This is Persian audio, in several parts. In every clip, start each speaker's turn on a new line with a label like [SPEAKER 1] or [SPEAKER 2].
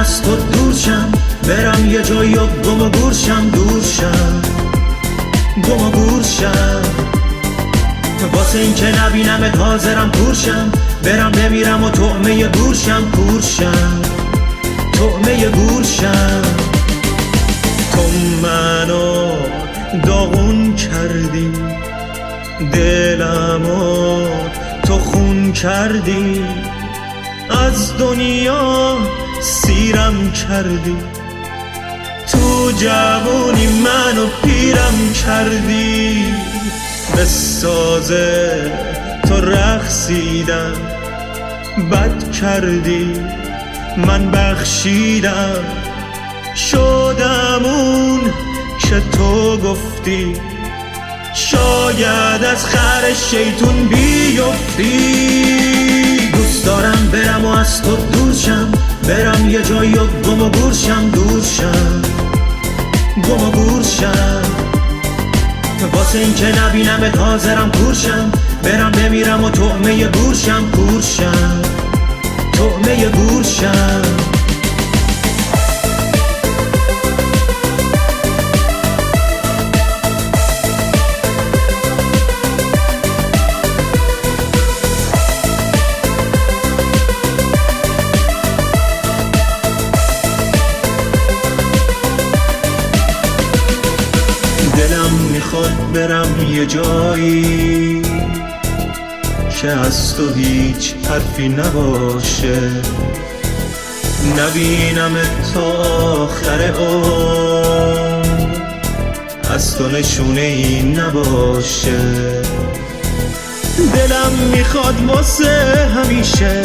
[SPEAKER 1] از تو دورشم، برم یه جایی و گم و گورشم، دورشم گم و گورشم. واسه این که نبینمت حاضرم کورشم، برم بمیرم و طعمه گورشم، کورشم طعمه گورشم. تو منو داغون کردی، دلمو تو خون کردی، از دنیا سیرم کردی، تو جوونی منو پیرم کردی. به سازه تو رقصیدم، بد کردی من بخشیدم، شدم اون که تو گفتی، شاید از خر شیطون بیفتی. دوست دارم برم و از تو دورشم، برم یه جایی و گم و گورشم، دورشم گم و گورشم. واسه این که نبینمت حاضرم کورشم، برم بمیرم و طعمه گورشم، کورشم طعمه گورشم. دلم میخواد برم یه جایی که از تو هیچ حرفی نباشه، نبینمت تا آخر عمر، از تو نشونه ای نباشه. دلم میخواد واسه همیشه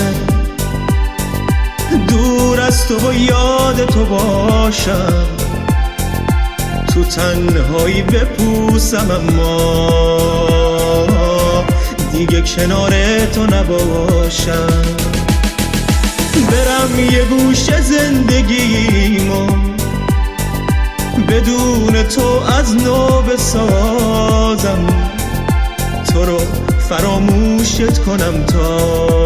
[SPEAKER 1] دور از تو و یاد تو باشم، تو تنهایی بپوسم اما دیگه کنار تو نباشم. برم یه گوشه زندگیمو بدون تو از نو بسازم، تو رو فراموشت کنم تا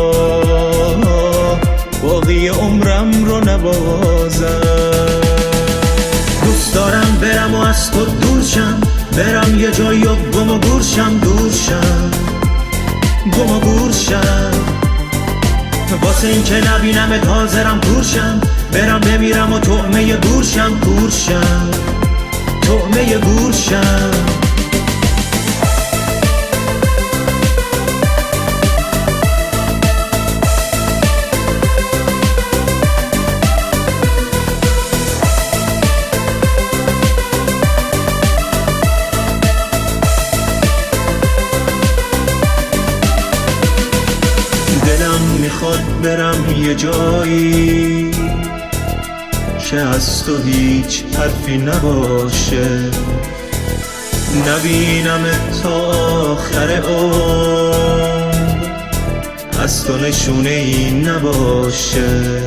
[SPEAKER 1] باقی عمرم رو نبازم. دوست دارم برم و از تو دورشم، برم یه جایی و گم و گورشم، دورشم گم و گورشم. واسه این که نبینمت حاضرم کورشم، برم بمیرم و طعمه گورشم، کورشم طعمه گورشم. میخواد برم یه جایی که از تو هیچ حرفی نباشه، نبینمت تا آخر عمر، از تو نشونه ای نباشه.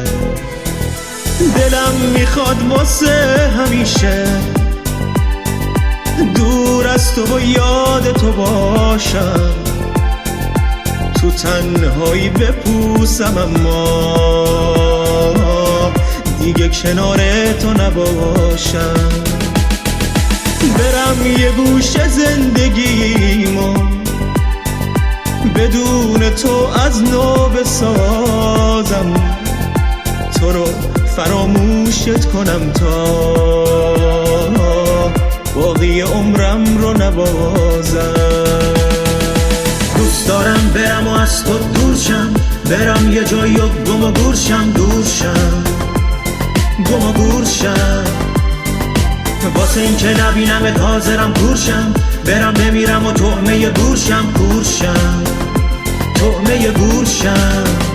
[SPEAKER 1] دلم میخواد واسه همیشه دور از تو و یاد تو باشم، تو تنهایی بپوسم اما دیگه کنار تو نباشم. برم یه گوشه زندگیمو بدون تو از نو بسازم، تو رو فراموشت کنم تا باقی عمرم رو نبازم. دوست دارم برم و از تو دورشم، برم یه جایی و گم و گورشم، دورشم گم و گورشم. واسه این که نبینمت حاضرم کورشم، برم بمیرم و طعمه گورشم، کورشم طعمه گورشم.